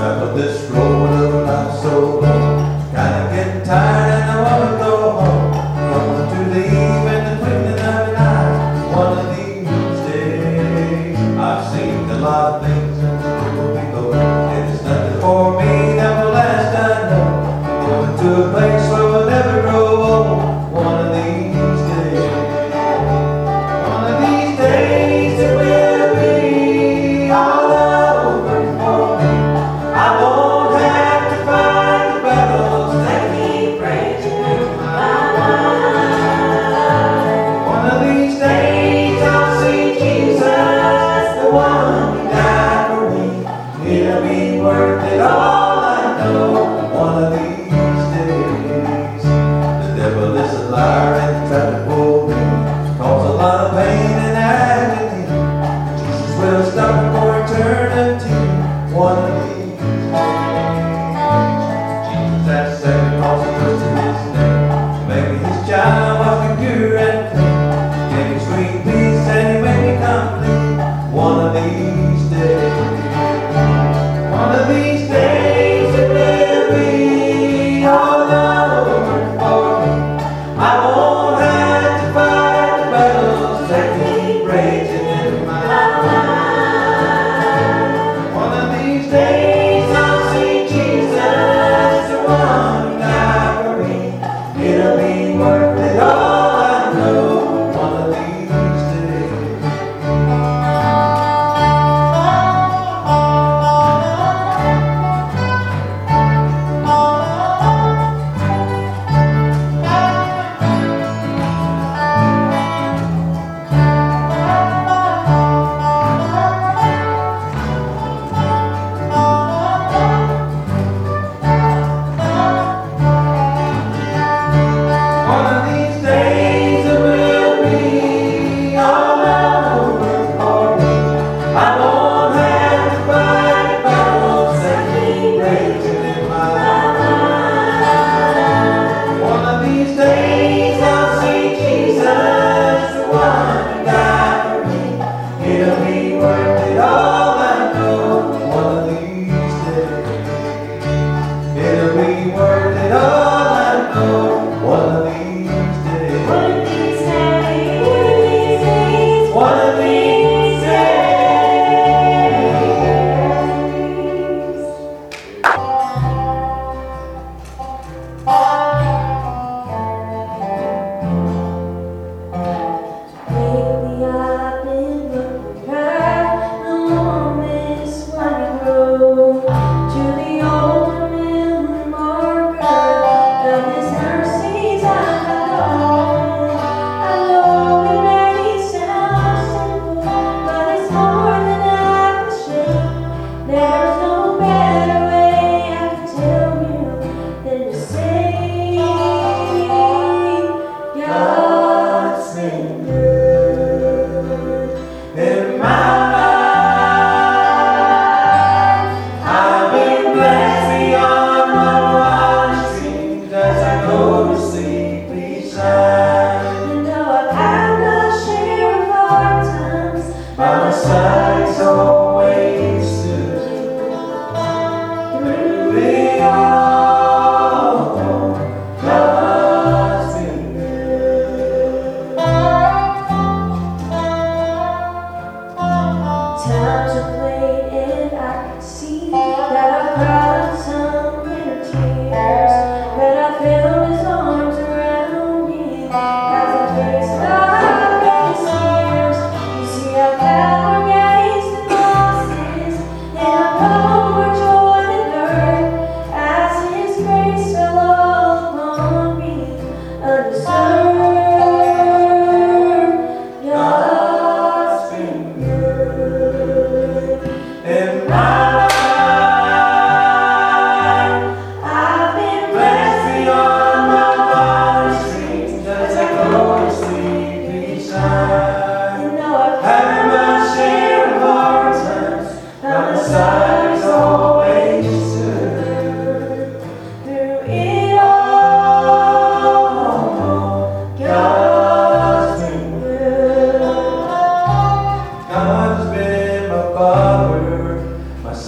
traveled this road of life so long, kinda getting tired and I wanna go home. Going to the eve and the twinkling of an eye. One of these days, I've seen a lot of things in the world below, and it's nothing for me that will last, I know. Going to a place where we'll never grow old. One of these days, one of these days it will be all over for me. I won't have to fight the battles that keep raging in my mind. One of these days I'll see Jesus, the one who died for me. It'll be worth it all, I know. One of these days. The devil is a liar and tried to fool me, cause a lot of pain and agony. Jesus will stop for eternity. One of these days. Jesus at second cross and twisted his name, making his child walking pure and clean. Gave me sweet peace and he made me complete. One of these days, one of these days it will be all over for me. I won't have to fight the battles that keep raging in my mind. One of these days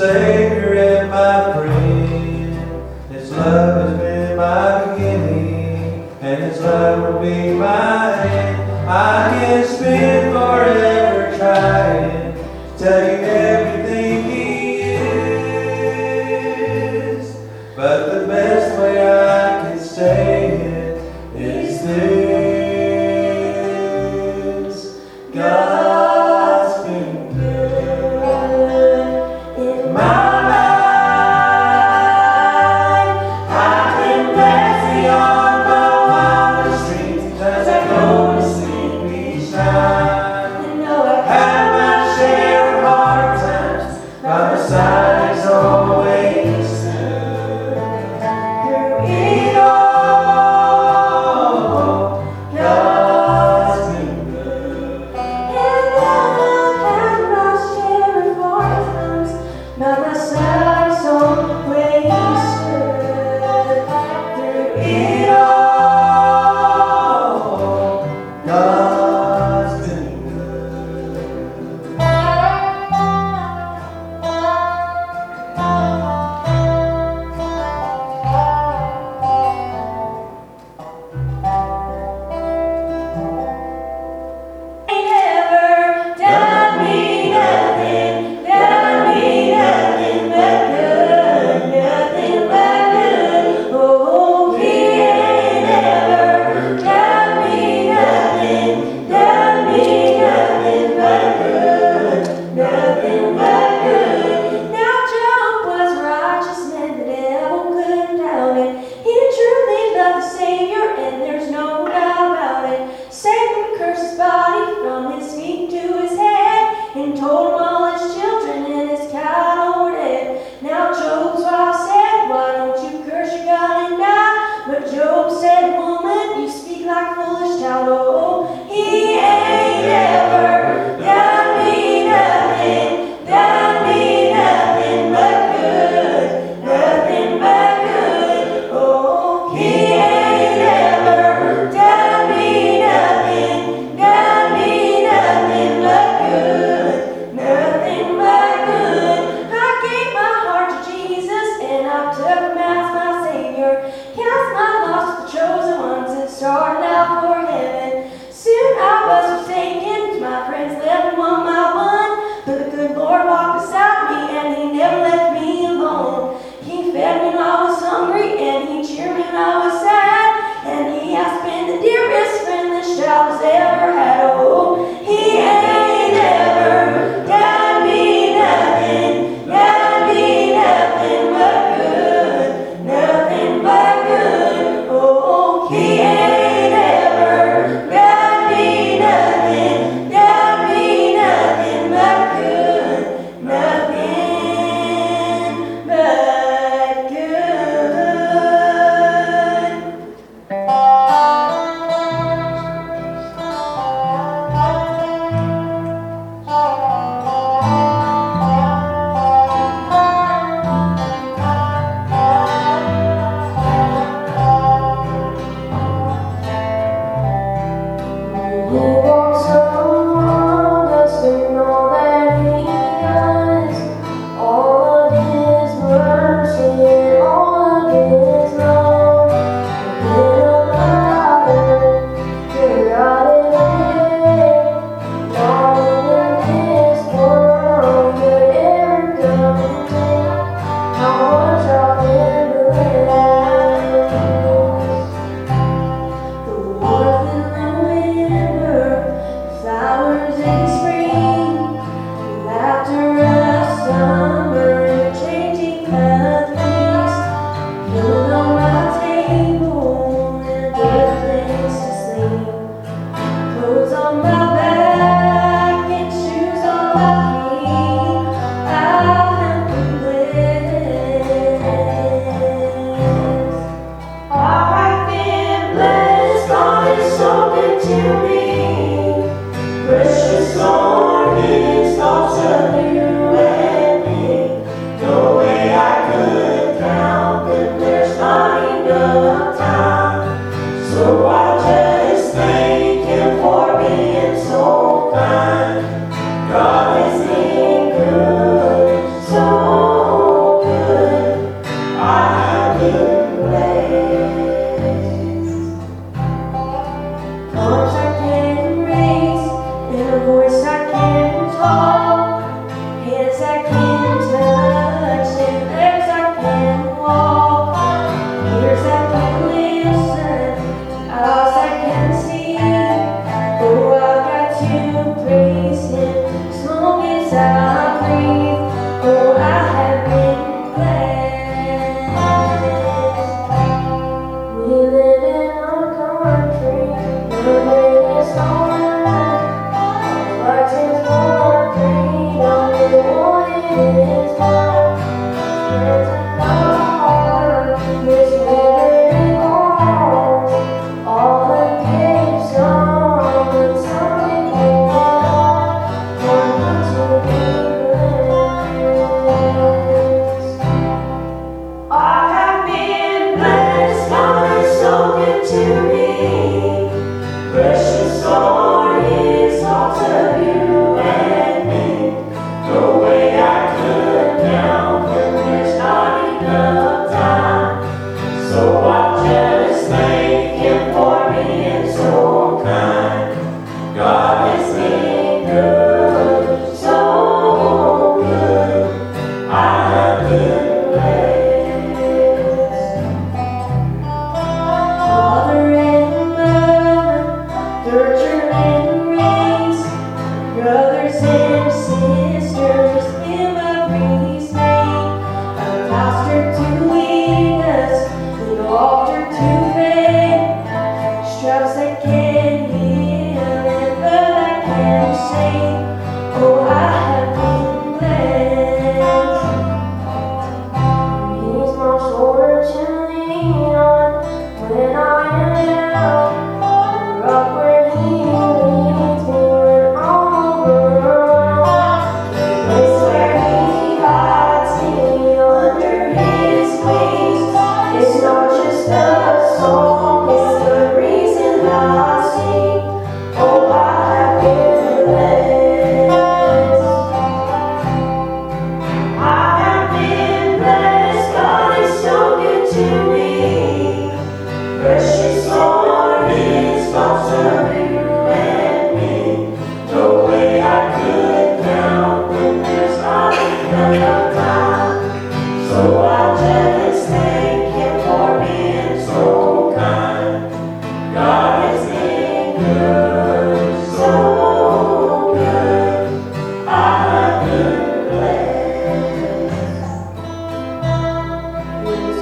Savior and my friend. His love has been my beginning, and His love will be my end. I can spend forever trying to tell you everything He is, but the best way I can say it is this: God's been good in my life. I've been blessed beyond my wildest dreams as I go to sleep each night. I've had my share of hard times, by my side He's always stood. Through it all, God's been good. And I've had my share of hard times, by my side He's always stood. Through it all, God's been good. He never done me nothing, done me nothing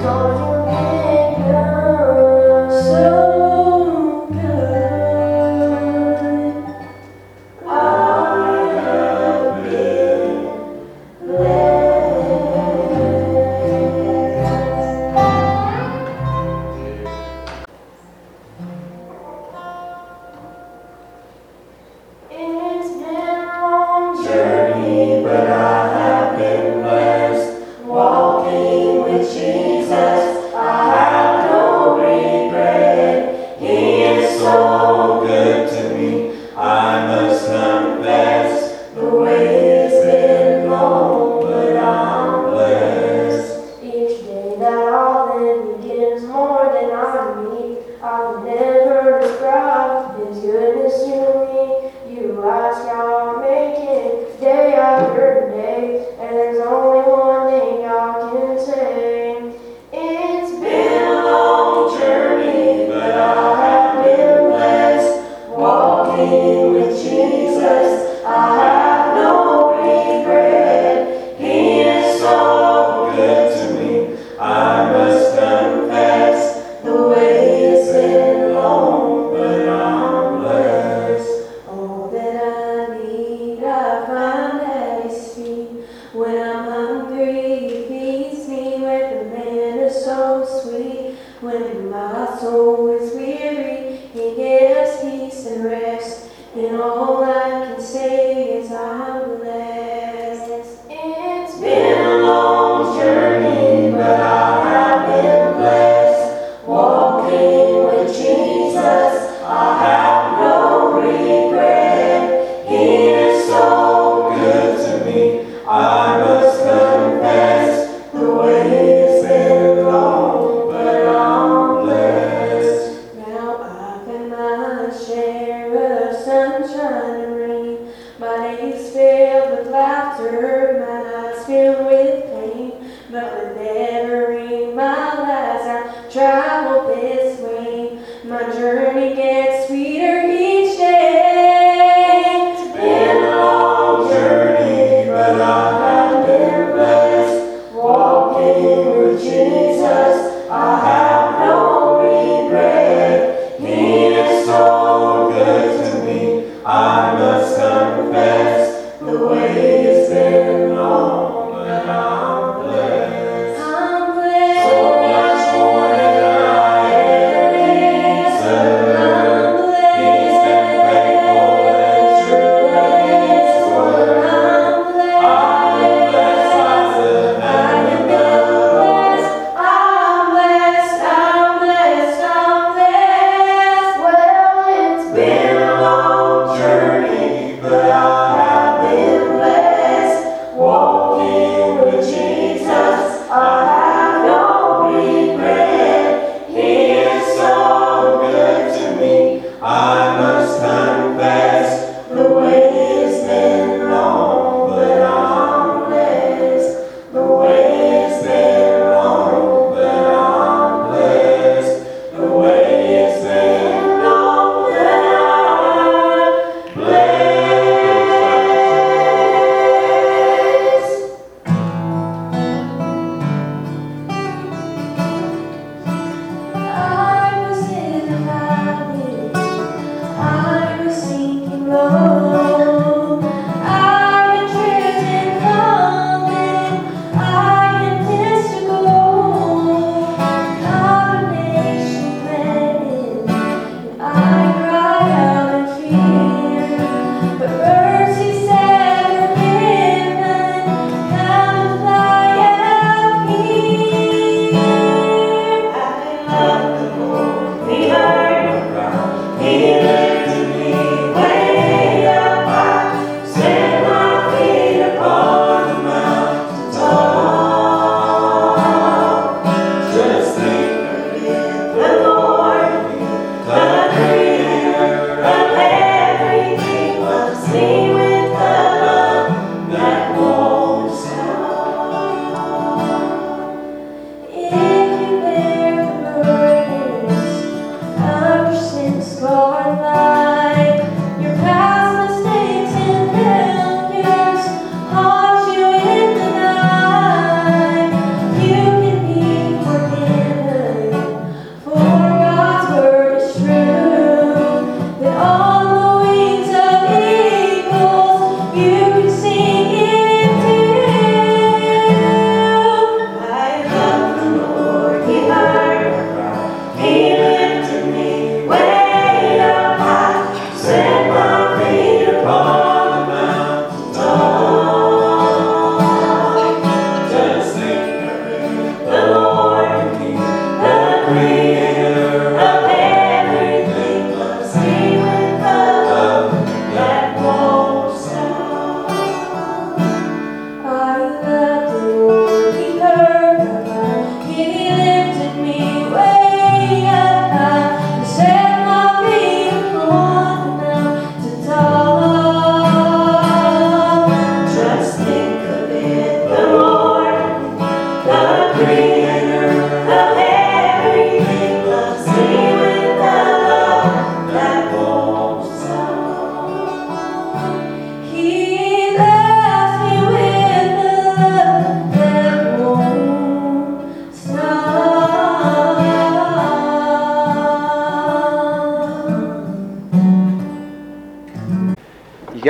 I'm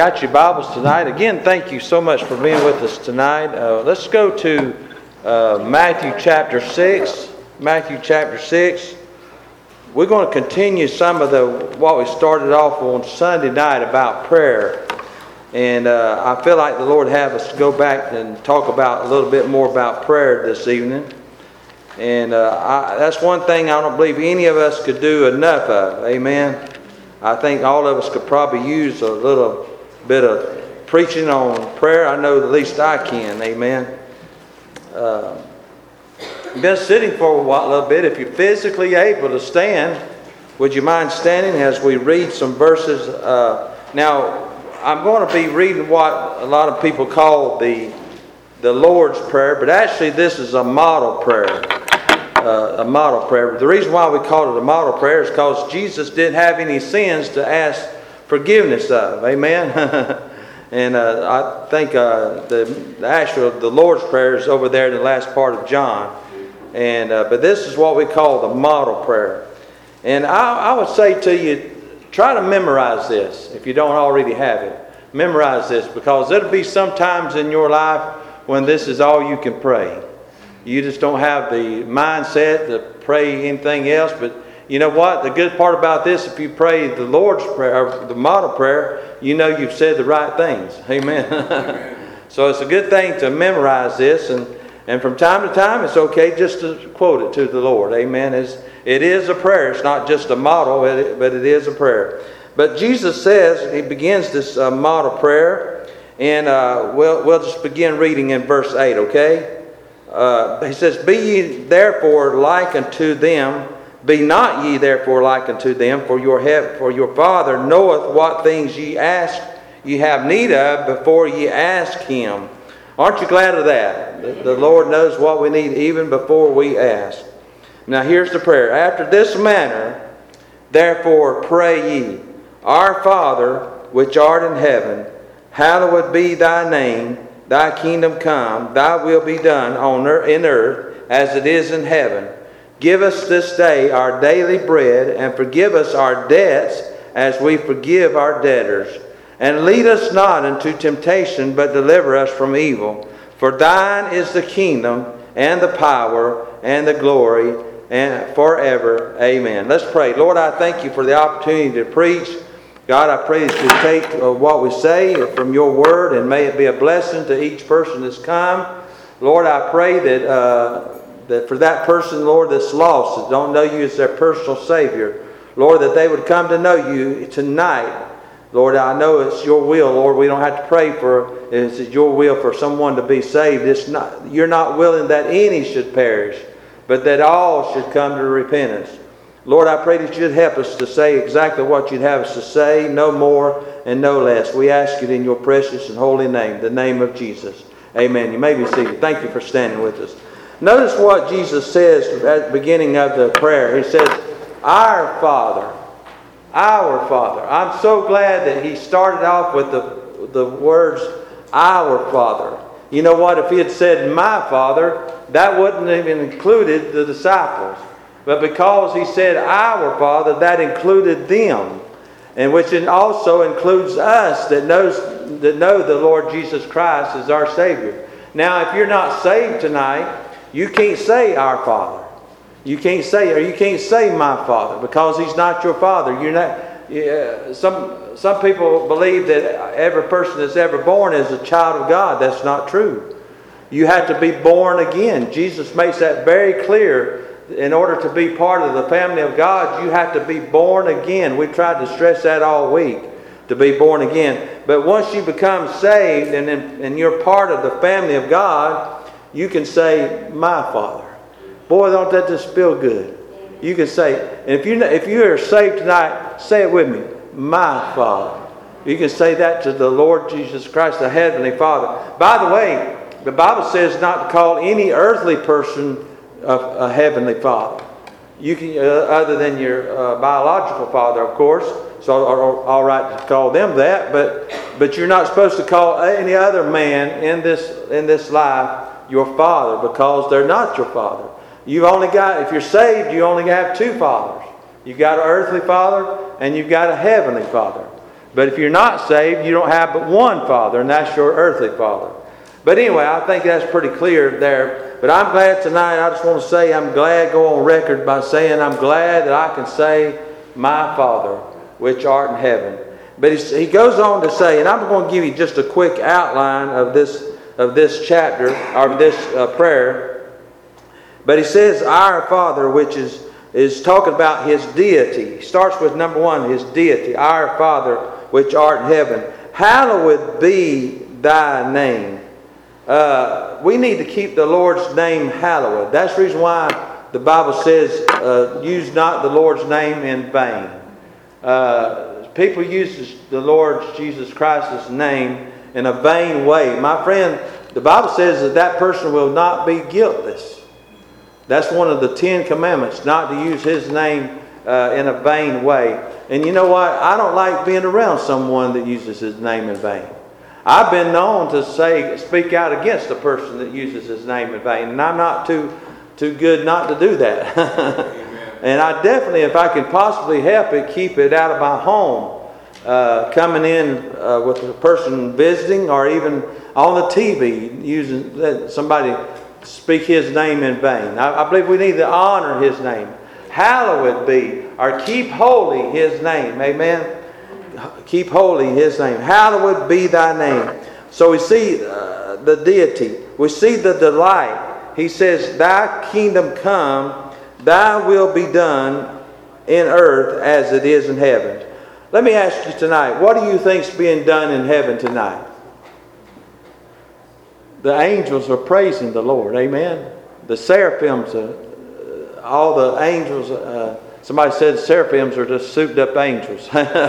got your Bibles tonight, again, thank you so much for being with us tonight. Let's go to Matthew chapter 6. Matthew chapter 6. We're going to continue some of what we started off on Sunday night about prayer. And I feel like the Lord have us go back and talk about a little bit more about prayer this evening. And that's one thing I don't believe any of us could do enough of. Amen. I think all of us could probably use a little bit of preaching on prayer. I know at least I can. Amen. Been sitting for a little bit. If you're physically able to stand, would you mind standing as we read some verses? Now, I'm going to be reading what a lot of people call the Lord's Prayer, but actually this is a model prayer. A model prayer. The reason why we call it a model prayer is because Jesus didn't have any sins to ask forgiveness of. Amen. And I think the Lord's Prayer is over there in the last part of John. And but this is what we call the model prayer. And I would say to you, try to memorize this if you don't already have it. Memorize this, because there'll be some times in your life when this is all you can pray. You just don't have the mindset to pray anything else. But you know what? The good part about this, if you pray the Lord's Prayer, or the model prayer, you know you've said the right things. Amen. So it's a good thing to memorize this. And from time to time, it's okay just to quote it to the Lord. Amen. It is a prayer. It's not just a model, but it is a prayer. But Jesus says, he begins this model prayer. And we'll just begin reading in verse 8, okay? He says, Be ye therefore like unto them, be not ye therefore like unto them, for your Father knoweth what things ye have need of before ye ask Him. Aren't you glad of that? The Lord knows what we need even before we ask. Now here's the prayer. After this manner, therefore pray ye, Our Father, which art in heaven, hallowed be thy name. Thy kingdom come, thy will be done in earth as it is in heaven. Give us this day our daily bread, and forgive us our debts as we forgive our debtors. And lead us not into temptation, but deliver us from evil. For thine is the kingdom, and the power, and the glory, and forever. Amen. Let's pray. Lord, I thank you for the opportunity to preach. God, I pray that you take what we say from your word, and may it be a blessing to each person that's come. Lord, I pray that for that person, Lord, that's lost, that don't know you as their personal Savior, Lord, that they would come to know you tonight. Lord, I know it's your will, Lord. We don't have to pray for it. It's your will for someone to be saved. You're not willing that any should perish, but that all should come to repentance. Lord, I pray that you'd help us to say exactly what you'd have us to say, no more and no less. We ask it in your precious and holy name, the name of Jesus. Amen. You may be seated. Thank you for standing with us. Notice what Jesus says at the beginning of the prayer. He says, Our Father. Our Father. I'm so glad that he started off with the words, Our Father. You know what? If he had said, My Father, that wouldn't have even included the disciples. But because he said our Father, that included them, and which also includes us that know the Lord Jesus Christ as our Savior. Now, if you're not saved tonight, you can't say our Father. You can't say my Father, because He's not your Father. You're not. Some people believe that every person that's ever born is a child of God. That's not true. You have to be born again. Jesus makes that very clear. In order to be part of the family of God, you have to be born again. We tried to stress that all week, to be born again. But once you become saved and you're part of the family of God, you can say, My Father. Boy, don't that just feel good? You can say, and if you are saved tonight, say it with me, My Father. You can say that to the Lord Jesus Christ, the Heavenly Father. By the way, the Bible says not to call any earthly person a heavenly father. You can, other than your biological father, of course. So, all right to call them that, but you're not supposed to call any other man in this life your father, because they're not your father. You've only got, if you're saved, you only have two fathers. You've got an earthly father and you've got a heavenly father. But if you're not saved, you don't have but one Father, and that's your earthly Father. But anyway, I think that's pretty clear there. But I'm glad tonight, I just want to say I'm glad, go on record by saying I'm glad that I can say, my Father, which art in heaven. But he goes on to say, and I'm going to give you just a quick outline of this chapter, or this prayer. But he says, our Father, which is talking about his deity. He starts with number one, his deity. Our Father, which art in heaven, hallowed be thy name. We need to keep the Lord's name hallowed. That's the reason why the Bible says, use not the Lord's name in vain. People use the Lord Jesus Christ's name in a vain way. My friend, the Bible says that person will not be guiltless. That's one of the 10 commandments, not to use his name in a vain way. And you know what? I don't like being around someone that uses his name in vain. I've been known to speak out against a person that uses his name in vain, and I'm not too good not to do that. And I definitely, if I can possibly help it, keep it out of my home. Coming in with a person visiting, or even on the TV, using somebody speak his name in vain. I believe we need to honor his name. Hallowed be, or keep holy his name. Amen. Keep holy his name. Hallowed be thy name. So we see the deity. We see the delight. He says, thy kingdom come, thy will be done in earth as it is in heaven. Let me ask you tonight, what do you think is being done in heaven tonight? The angels are praising the Lord. Amen. The seraphims, all the angels, somebody said seraphims are just souped up angels.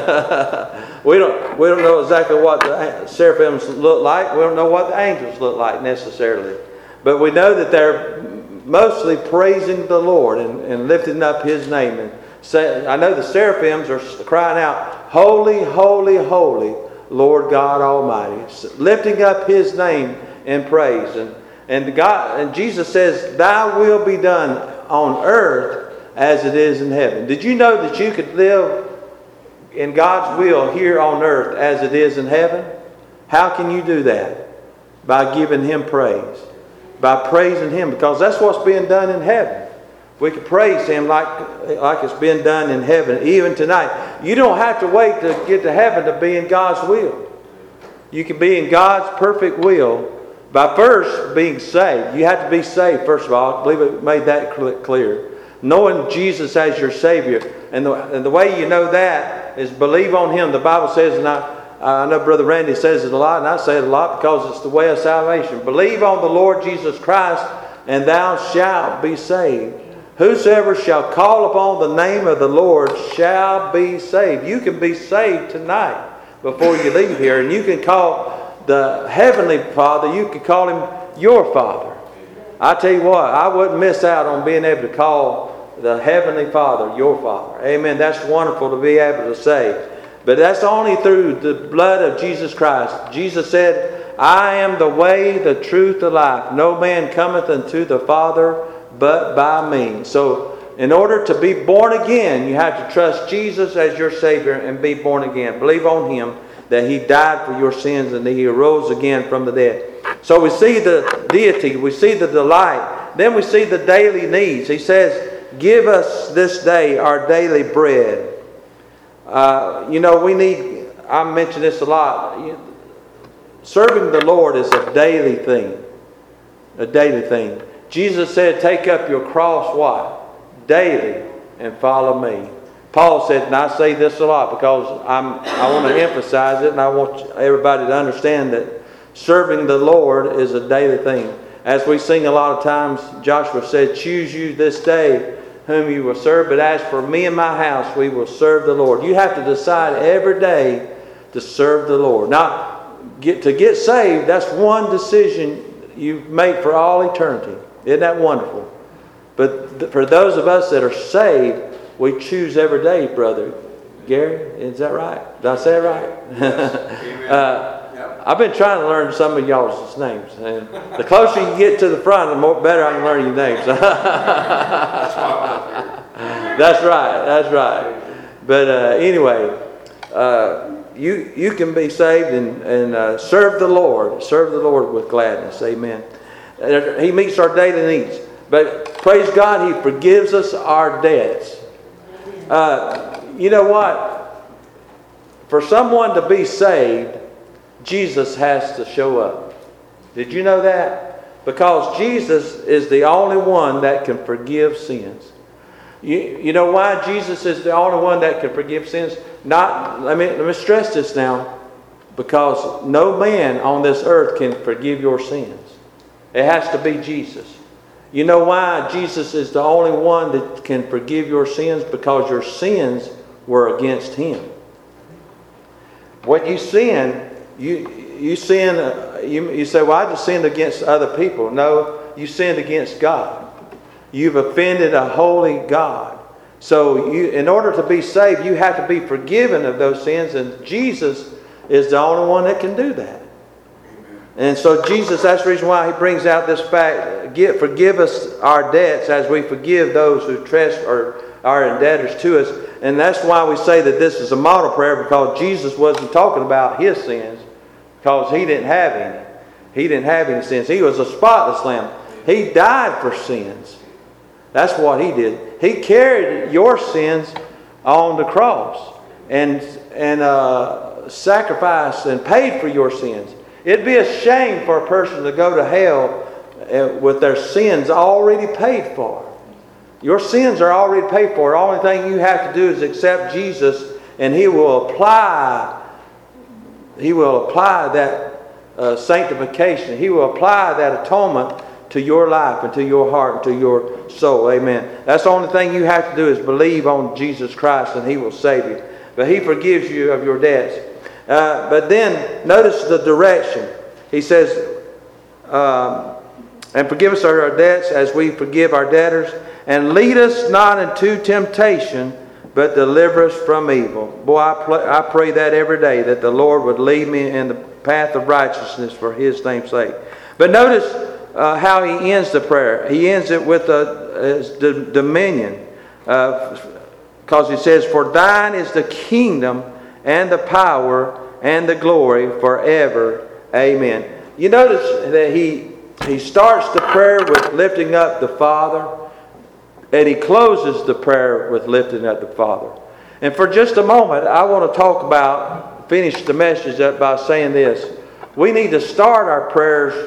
We don't know exactly what the seraphims look like. We don't know what the angels look like necessarily. But we know that they're mostly praising the Lord and lifting up his name. And I know the seraphims are crying out, holy, holy, holy, Lord God Almighty. Lifting up his name in praise. And Jesus says, thy will be done on earth as it is in heaven. Did you know that you could live in God's will here on earth as it is in heaven? How can you do that? By giving him praise. By praising him, because that's what's being done in heaven. We can praise him like it's been done in heaven, even tonight. You don't have to wait to get to heaven to be in God's will. You can be in God's perfect will by first being saved. You have to be saved, first of all. I believe it made that clear. Knowing Jesus as your Savior. And the way you know that is believe on him. The Bible says, and I know Brother Randy says it a lot, and I say it a lot because it's the way of salvation. Believe on the Lord Jesus Christ, and thou shalt be saved. Whosoever shall call upon the name of the Lord shall be saved. You can be saved tonight before you leave here. And you can call the Heavenly Father, you can call him your Father. I tell you what, I wouldn't miss out on being able to call the Heavenly Father your Father. Amen. That's wonderful to be able to say. But that's only through the blood of Jesus Christ. Jesus said, I am the way, the truth, the life. No man cometh unto the Father but by me. So in order to be born again, you have to trust Jesus as your Savior and be born again. Believe on him that he died for your sins and that he arose again from the dead. So we see the deity, we see the delight, then we see the daily needs. He says, give us this day our daily bread. I mention this a lot. Serving the Lord is a daily thing. A daily thing. Jesus said, take up your cross, what? Daily, and follow me. Paul said, and I say this a lot because I want to emphasize it, and I want everybody to understand that serving the Lord is a daily thing. As we sing a lot of times, Joshua said, choose you this day whom you will serve, but as for me and my house, we will serve the Lord. You have to decide every day to serve the Lord. Now, to get saved, that's one decision you make for all eternity. Isn't that wonderful? But for those of us that are saved, we choose every day, Brother Gary. Is that right? Did I say it right? I've been trying to learn some of y'all's names. And the closer you get to the front, the more better I can learn your names. That's right. But anyway, you can be saved and serve the Lord. Serve the Lord with gladness. Amen. He meets our daily needs. But praise God, He forgives us our debts. You know what? For someone to be saved, Jesus has to show up. Did you know that? Because Jesus is the only one that can forgive sins. You know why Jesus is the only one that can forgive sins? Let me stress this now. Because no man on this earth can forgive your sins. It has to be Jesus. You know why Jesus is the only one that can forgive your sins? Because your sins were against Him. When you sin, you sin. You say, "Well, I just sinned against other people." No, you sinned against God. You've offended a holy God. So in order to be saved, you have to be forgiven of those sins, and Jesus is the only one that can do that. And so Jesus, that's the reason why He brings out this fact, forgive us our debts as we forgive those who are indebtors to us. And that's why we say that this is a model prayer, because Jesus wasn't talking about His sins, because He didn't have any. He didn't have any sins. He was a spotless lamb. He died for sins. That's what He did. He carried your sins on the cross and sacrificed and paid for your sins. It'd be a shame for a person to go to hell with their sins already paid for. Your sins are already paid for. The only thing you have to do is accept Jesus, and He will apply that sanctification. He will apply that atonement to your life and to your heart and to your soul. Amen. That's the only thing you have to do is believe on Jesus Christ, and He will save you. But He forgives you of your debts. But then notice the direction. He says, and forgive us our debts as we forgive our debtors, and lead us not into temptation, but deliver us from evil. Boy, I pray that every day, that the Lord would lead me in the path of righteousness for His name's sake. But notice how He ends the prayer. He ends it with the dominion. Because He says, "For thine is the kingdom and the power and the glory forever. Amen." You notice that he starts the prayer with lifting up the Father, and He closes the prayer with lifting up the Father. And for just a moment, I want to finish the message up by saying this. We need to start our prayers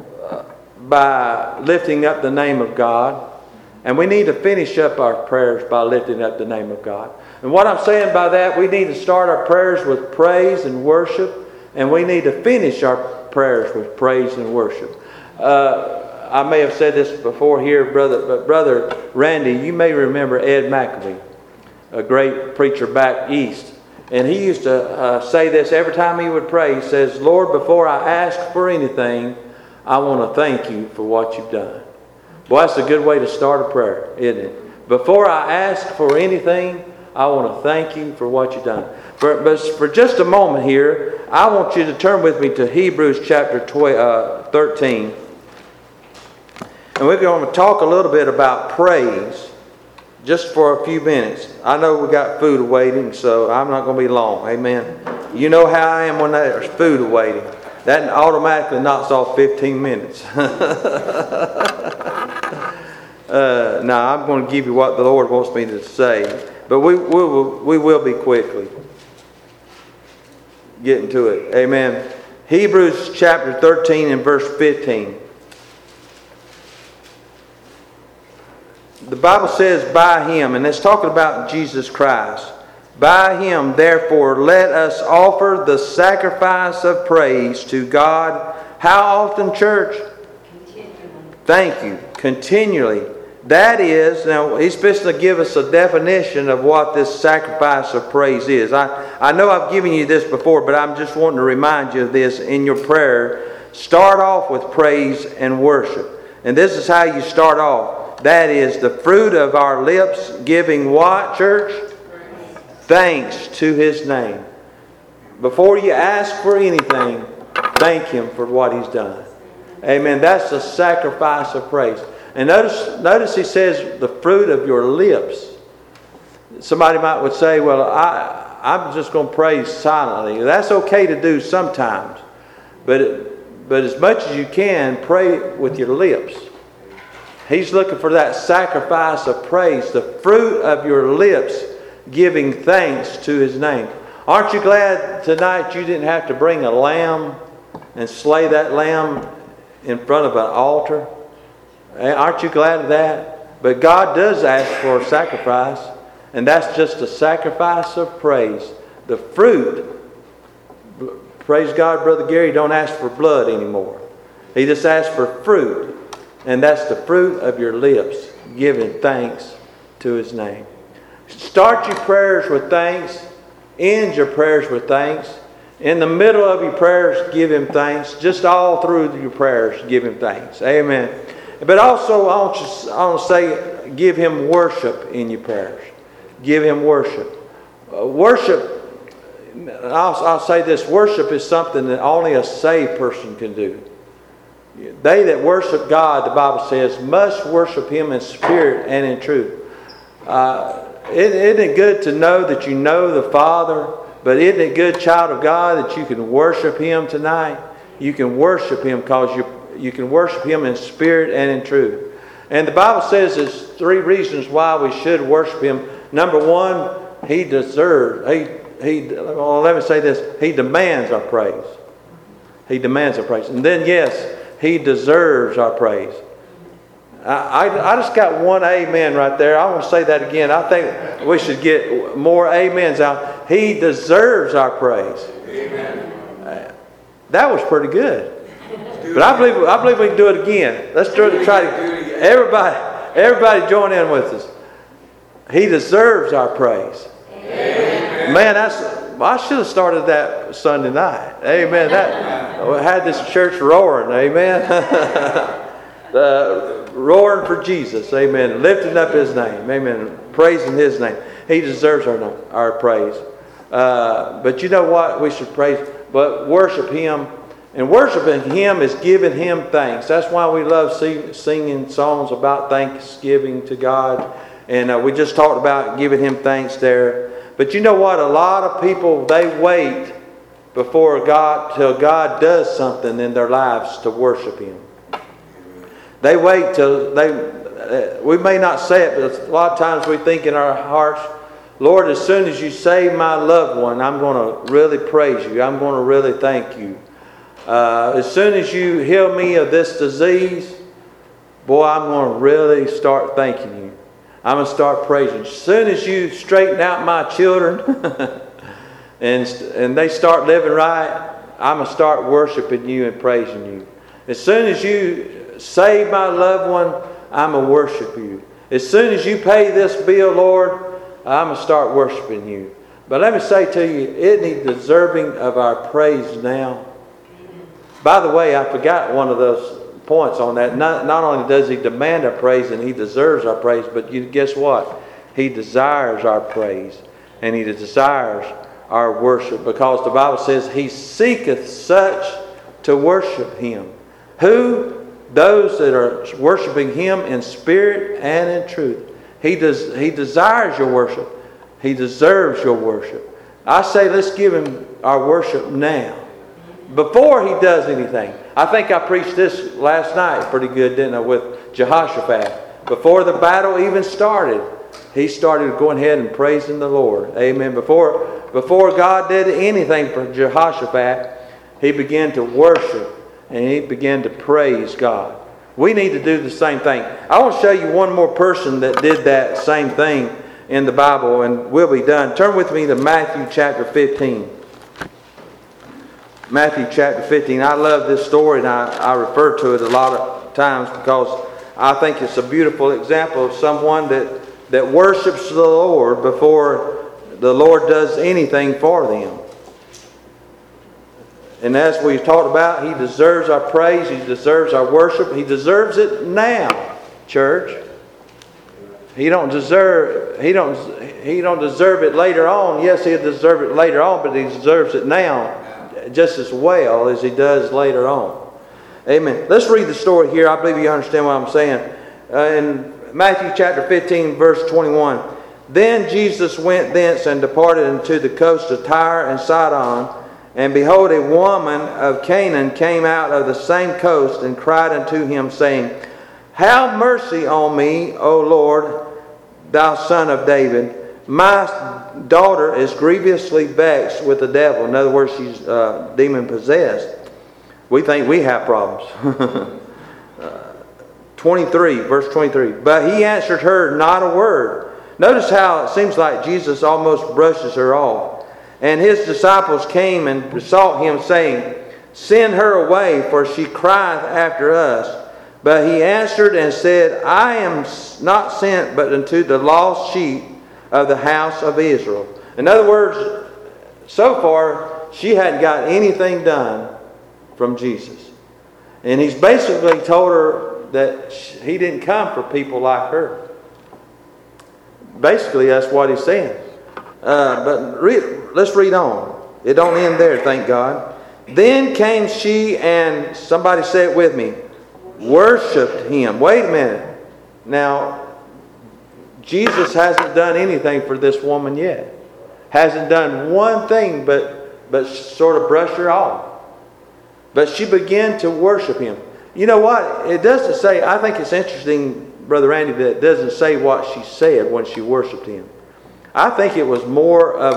by lifting up the name of God, and we need to finish up our prayers by lifting up the name of God. And what I'm saying by that, we need to start our prayers with praise and worship, and we need to finish our prayers with praise and worship. I may have said this before here, but Brother Randy, you may remember Ed McAbee, a great preacher back east. And he used to say this every time he would pray. He says, "Lord, before I ask for anything, I want to thank You for what You've done." Boy, that's a good way to start a prayer, isn't it? Before I ask for anything, I want to thank You for what You've done. But for just a moment here, I want you to turn with me to Hebrews chapter 13. And we're going to talk a little bit about praise just for a few minutes. I know we got food awaiting, so I'm not going to be long. Amen. You know how I am when there's food awaiting. That automatically knocks off 15 minutes. Now, I'm going to give you what the Lord wants me to say. But we will be quickly getting to it. Amen. Hebrews chapter 13 and verse 15. The Bible says, "By Him," and it's talking about Jesus Christ. "By Him, therefore, let us offer the sacrifice of praise to God." How often, church? Continually. Thank you. Continually. That is, now He's supposed to give us a definition of what this sacrifice of praise is. I know I've given you this before, but I'm just wanting to remind you of this in your prayer. Start off with praise and worship. And this is how you start off. That is the fruit of our lips giving what, church? Thanks to His name. Before you ask for anything, thank Him for what He's done. Amen. That's the sacrifice of praise. And notice He says the fruit of your lips. Somebody would say, "Well, I'm just going to praise silently. That's okay to do sometimes. But as much as you can, pray with your lips. He's looking for that sacrifice of praise, the fruit of your lips giving thanks to His name. Aren't you glad tonight you didn't have to bring a lamb and slay that lamb in front of an altar? Aren't you glad of that? But God does ask for a sacrifice, and that's just a sacrifice of praise. The fruit, praise God, Brother Gary, don't ask for blood anymore. He just asks for fruit, and that's the fruit of your lips, giving thanks to His name. Start your prayers with thanks. End your prayers with thanks. In the middle of your prayers, give Him thanks. Just all through your prayers, give Him thanks. Amen. But also, I want to say, give Him worship in your prayers. Give Him worship. Worship, I'll say this, worship is something that only a saved person can do. They that worship God, the Bible says, must worship Him in spirit and in truth. Isn't it good to know that you know the Father? But isn't it good, child of God, that you can worship Him tonight? You can worship Him because you can worship Him in spirit and in truth. And the Bible says there's 3 reasons why we should worship Him. Number 1, He deserves. Let me say this. He demands our praise. He demands our praise. And then, yes, He deserves our praise. I just got one amen right there. I want to say that again. I think we should get more amens out. He deserves our praise. Amen. That was pretty good. But I believe we can do it again. Let's try to everybody join in with us. He deserves our praise. Amen. Man, I should have started that Sunday night. Amen. That had this church roaring. Amen. Roaring for Jesus. Amen. Lifting up His name. Amen. Praising His name. He deserves our praise. But you know what? We should praise, but worship Him. And worshiping Him is giving Him thanks. That's why we love singing songs about thanksgiving to God. And we just talked about giving Him thanks there. But you know what? A lot of people, they wait before God, till God does something in their lives to worship Him. They wait till we may not say it, but a lot of times we think in our hearts, Lord, as soon as you save my loved one, I'm going to really praise you. I'm going to really thank you. As soon as you heal me of this disease, boy, I'm going to really start thanking you. I'm going to start praising you. As soon as you straighten out my children and they start living right, I'm going to start worshiping you and praising you. As soon as you save my loved one, I'm going to worship you. As soon as you pay this bill, Lord, I'm going to start worshiping you. But let me say to you, isn't He deserving of our praise now? By the way, I forgot one of those points on that. Not only does He demand our praise and He deserves our praise, but guess what? He desires our praise and He desires our worship, because the Bible says He seeketh such to worship Him. Who? Those that are worshiping Him in spirit and in truth. He desires your worship. He deserves your worship. I say let's give Him our worship now, before He does anything. I think I preached this last night pretty good, didn't I, with Jehoshaphat. Before the battle even started, he started going ahead and praising the Lord. Amen. Before God did anything for Jehoshaphat, he began to worship and he began to praise God. We need to do the same thing. I want to show you one more person that did that same thing in the Bible, and we'll be done. Turn with me to Matthew chapter 15. Matthew chapter 15. I love this story, and I refer to it a lot of times because I think it's a beautiful example of someone that worships the Lord before the Lord does anything for them. And as we've talked about, He deserves our praise. He deserves our worship. He deserves it now, church. He don't deserve it later on. Yes, He'll deserve it later on, but He deserves it now just as well as He does later on. Amen. Let's read the story here. I believe you understand what I'm saying. In Matthew chapter 15, verse 21, Then Jesus went thence and departed into the coast of Tyre and Sidon. And behold, a woman of Canaan came out of the same coast and cried unto him, saying, Have mercy on me, O Lord, thou son of David. My daughter is grievously vexed with the devil. In other words, she's demon possessed. We think we have problems. 23, verse 23. But he answered her not a word. Notice how it seems like Jesus almost brushes her off. And his disciples came and besought him, saying, Send her away, for she crieth after us. But he answered and said, I am not sent but unto the lost sheep of the house of Israel. In other words, so far, she hadn't got anything done from Jesus. And he's basically told her that he didn't come for people like her. Basically, that's what he's saying. Let's read on. It don't end there, thank God. Then came she and, somebody say it with me, worshipped him. Wait a minute. Now, Jesus hasn't done anything for this woman yet. Hasn't done one thing but sort of brush her off. But she began to worship him. You know what? It doesn't say, I think it's interesting, Brother Randy, that it doesn't say what she said when she worshiped him. I think it was more of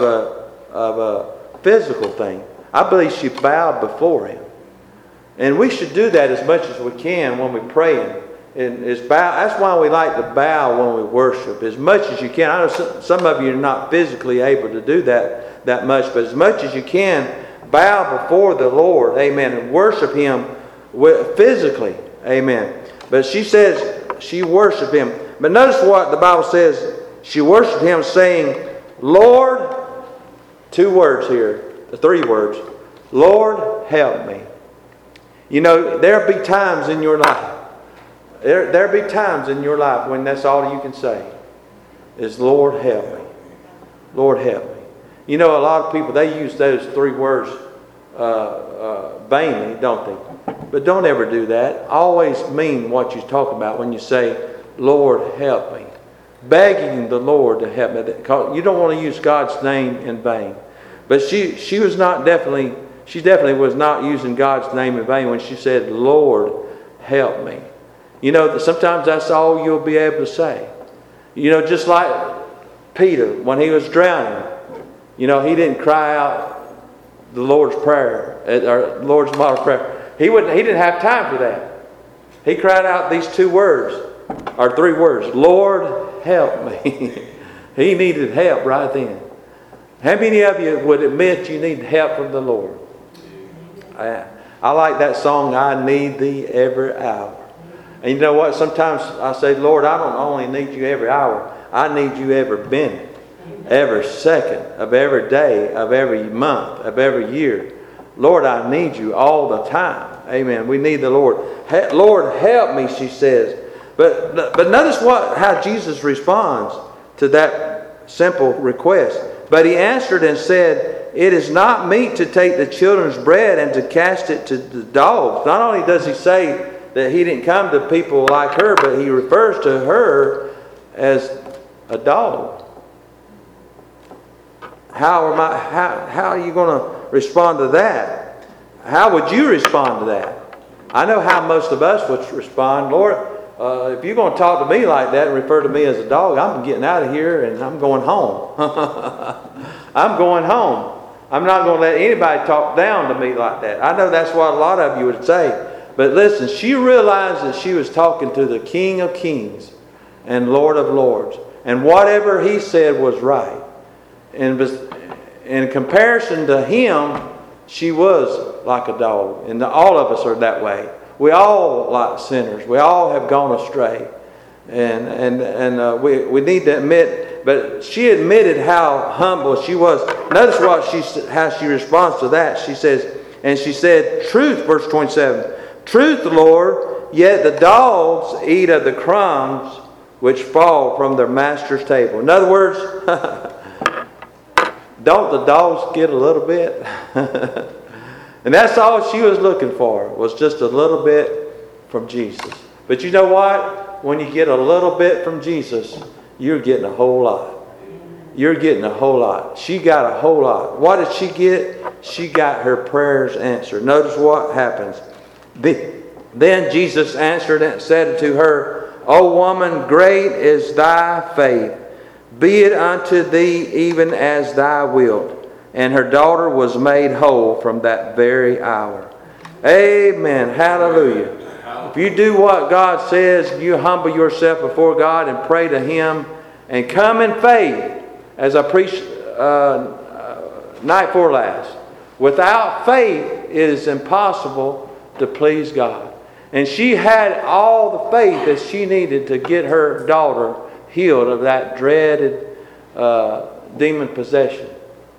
a physical thing. I believe she bowed before him. And we should do that as much as we can when we pray. And that's why we like to bow when we worship, as much as you can. I know some of you are not physically able to do that much, but as much as you can, bow before the Lord, amen, and worship him physically, amen. But she says she worshiped him. But notice what the Bible says. She worshiped him, saying, Lord, 2 words here, 3 words, Lord, help me. You know, there'll be times in your life, there'll be times in your life when that's all you can say is, Lord, help me. Lord, help me. You know, a lot of people, they use those 3 words vainly, don't they? But don't ever do that. Always mean what you talk about when you say, Lord, help me. Begging the Lord to help me. You don't want to use God's name in vain. But she definitely was not using God's name in vain when she said, Lord, help me. You know, sometimes that's all you'll be able to say. You know, just like Peter, when he was drowning, you know, he didn't cry out the Lord's Prayer, or Lord's model prayer. He didn't have time for that. He cried out these 2 words, or 3 words, Lord, help me. He needed help right then. How many of you would admit you need help from the Lord? I like that song, I need thee every hour. And you know what? Sometimes I say, Lord, I don't only need you every hour. I need you every minute, every second of every day, of every month, of every year. Lord, I need you all the time. Amen. We need the Lord. Lord, help me, she says. But notice how Jesus responds to that simple request. But he answered and said, It is not meet to take the children's bread and to cast it to the dogs. Not only does he say that he didn't come to people like her, but he refers to her as a dog. How are you going to respond to that? How would you respond to that? I know how most of us would respond. Lord, if you're going to talk to me like that and refer to me as a dog, I'm getting out of here and I'm going home. I'm going home. I'm not going to let anybody talk down to me like that. I know that's what a lot of you would say. But listen, she realized that she was talking to the King of Kings and Lord of Lords. And whatever he said was right. And in comparison to him, she was like a dog. And all of us are that way. We all like sinners. We all have gone astray. And we need to admit, but she admitted how humble she was. Notice how she responds to that. She said, truth, verse 27, truth, Lord, yet the dogs eat of the crumbs which fall from their master's table. In other words, don't the dogs get a little bit? And that's all she was looking for, was just a little bit from Jesus. But you know what? When you get a little bit from Jesus, you're getting a whole lot. you're getting a whole lot. She got a whole lot. What did she get? She got her prayers answered. Notice what happens. Then Jesus answered and said to her, O woman, great is thy faith. Be it unto thee even as thou wilt. And her daughter was made whole from that very hour. Amen. Hallelujah. If you do what God says, you humble yourself before God and pray to Him and come in faith, as I preached night before last. Without faith, it is impossible to please God. And she had all the faith that she needed to get her daughter healed of that dreaded demon possession.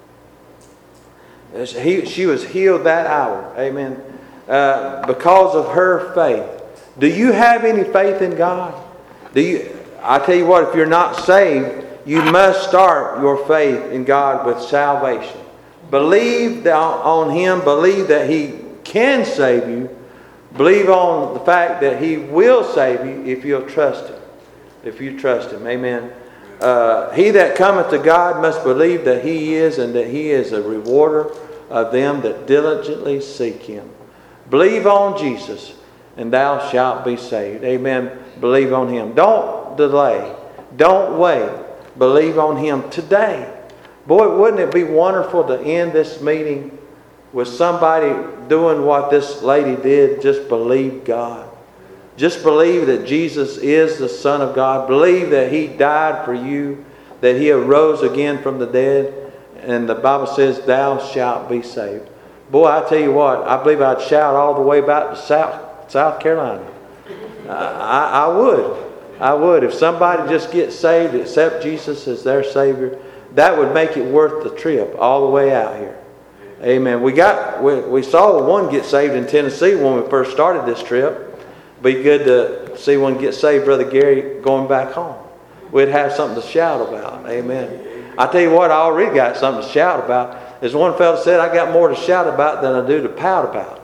She was healed that hour. Amen. Because of her faith. Do you have any faith in God? I tell you what, if you're not saved, you must start your faith in God with salvation. Believe on Him. Believe that He can save you. Believe on the fact that He will save you if you'll trust Him. If you trust Him. Amen. He that cometh to God must believe that He is, and that He is a rewarder of them that diligently seek Him. Believe on Jesus, and thou shalt be saved. Amen. Believe on Him. Don't delay. Don't wait. Believe on Him today. Boy, wouldn't it be wonderful to end this meeting with somebody doing what this lady did? Just believe God. Just believe that Jesus is the Son of God. Believe that He died for you, that He arose again from the dead. And the Bible says, thou shalt be saved. Boy, I tell you what, I believe I'd shout all the way back to South Carolina. I would. If somebody just gets saved, accept Jesus as their Savior, that would make it worth the trip all the way out here. Amen. We saw one get saved in Tennessee when we first started this trip. Be good to see one get saved, Brother Gary, going back home. We'd have something to shout about. Amen. I tell you what, I already got something to shout about. As one fellow said, I got more to shout about than I do to pout about.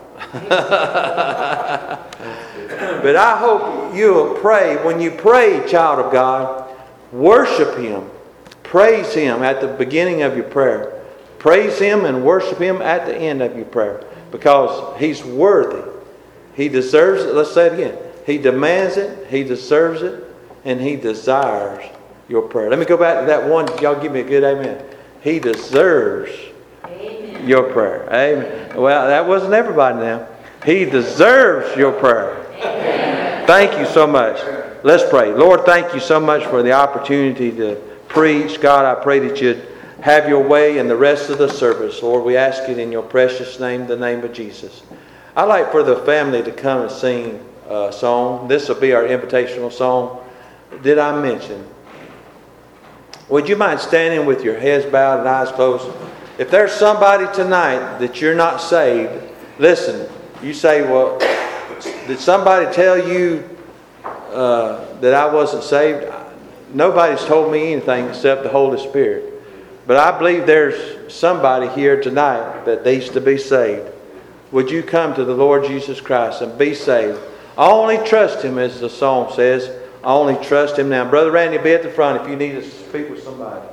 But I hope you'll pray. When you pray, child of God, worship Him. Praise Him at the beginning of your prayer. Praise Him and worship Him at the end of your prayer. Because He's worthy. He deserves it. Let's say it again. He demands it. He deserves it. And He desires your prayer. Let me go back to that one. Y'all give me a good amen. He deserves your prayer. Amen. Well, that wasn't everybody now. He deserves your prayer. Amen. Thank you so much. Let's pray. Lord, thank you so much for the opportunity to preach. God, I pray that you'd have your way in the rest of the service. Lord, we ask it in your precious name, the name of Jesus. I'd like for the family to come and sing a song. This will be our invitational song. Did I mention? Would you mind standing with your heads bowed and eyes closed? If there's somebody tonight that you're not saved, listen, you say, well, did somebody tell you that I wasn't saved? Nobody's told me anything except the Holy Spirit. But I believe there's somebody here tonight that needs to be saved. Would you come to the Lord Jesus Christ and be saved? I only trust Him, as the song says. I only trust Him now. Brother Randy, be at the front if you need to speak with somebody.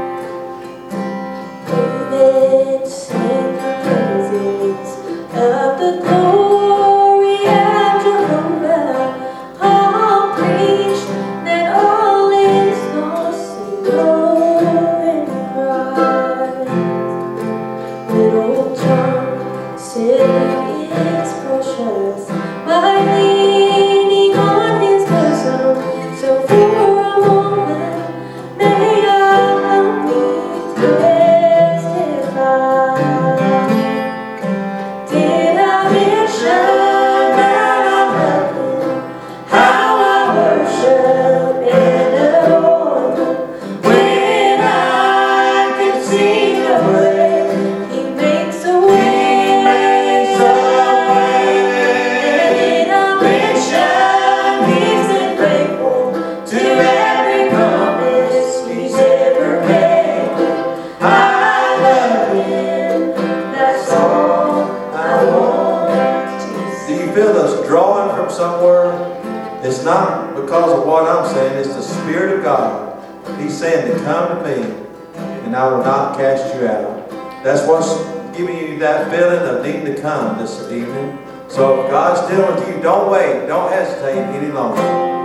David sang the praises of the glory of Jehovah. Paul preached that all is lost in glory and Christ. Little John said it's precious by leaning on his bosom. So for a moment may I humbly testify. Did I mention that I love Him? How I worship and adore Him. When I can see the way He makes a way. And I mention He's faithful to every promise He's ever made. I love Him. That's all I want to Do you feel us drawing from somewhere? It's not because of what I'm saying. It's the Spirit of God. He's saying to come to me. and I will not cast you out. That's what's giving you that feeling of needing to come this evening. So if God's dealing with you, don't wait. Don't hesitate any longer.